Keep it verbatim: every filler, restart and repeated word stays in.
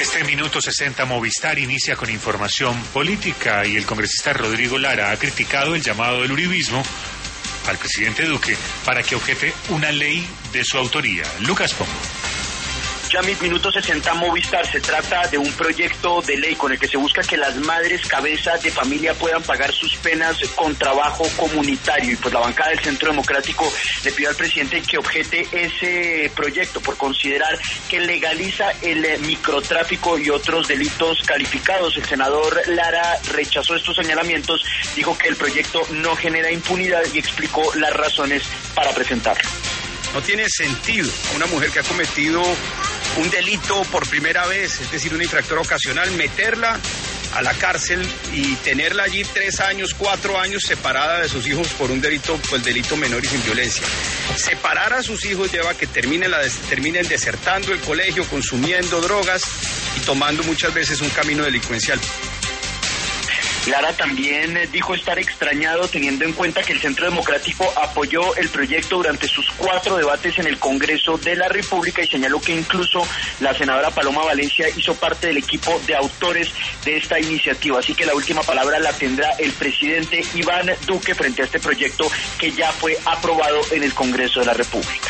Este minuto sesenta Movistar inicia con información política y el congresista Rodrigo Lara ha criticado el llamado del uribismo al presidente Duque para que objete una ley de su autoría. Lucas Pombo. Yamit, minuto sesenta Movistar. Se trata de un proyecto de ley con el que se busca que las madres cabezas de familia puedan pagar sus penas con trabajo comunitario. Y pues la bancada del Centro Democrático le pidió al presidente que objete ese proyecto por considerar que legaliza el microtráfico y otros delitos calificados. El senador Lara rechazó estos señalamientos, dijo que el proyecto no genera impunidad y explicó las razones para presentarlo. No tiene sentido una mujer que ha cometido un delito por primera vez, es decir, una infractora ocasional, meterla a la cárcel y tenerla allí tres años, cuatro años separada de sus hijos por un delito, pues delito menor y sin violencia. Separar a sus hijos lleva a que terminen, la, terminen desertando el colegio, consumiendo drogas y tomando muchas veces un camino delincuencial. Lara también dijo estar extrañado teniendo en cuenta que el Centro Democrático apoyó el proyecto durante sus cuatro debates en el Congreso de la República y señaló que incluso la senadora Paloma Valencia hizo parte del equipo de autores de esta iniciativa. Así que la última palabra la tendrá el presidente Iván Duque frente a este proyecto que ya fue aprobado en el Congreso de la República.